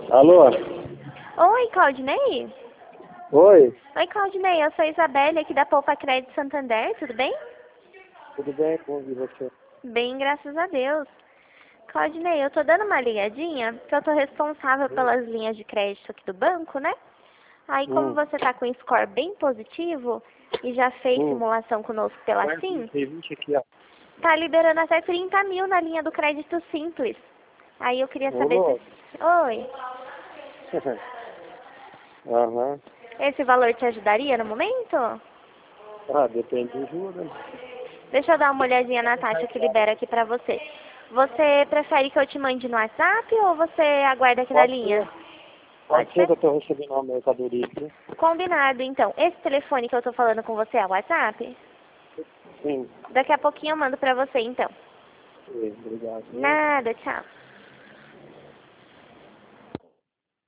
Alô? Oi, Claudinei? Oi? Oi, Claudinei, eu sou a Isabelle aqui da Poupa Crédito Santander, tudo bem? Tudo bem com você? Bem, graças a Deus. Claudinei, eu tô dando uma ligadinha, porque eu tô responsável pelas linhas de crédito aqui do banco, né? Aí, como Hum. você tá com um score bem positivo e já fez Hum. simulação conosco pela Vai, SIM, tem 20 aqui, ó. tá liberando até 30 mil na linha do crédito simples. Aí eu queria Ô, saber se... louco. Oi, Aham. esse valor te ajudaria no momento? Ah, depende do juro, né? Deixa eu dar uma olhadinha na taxa que libera aqui pra você. Você prefere que eu te mande no WhatsApp ou você aguarda aqui na Pode linha? ser. Pode Pode ser ser? que eu tô recebendo uma mercadoria aqui. Combinado, então. Esse telefone que eu tô falando com você é o WhatsApp? Sim. Daqui a pouquinho eu mando pra você, então. Sim, obrigado. Viu? Nada, tchau.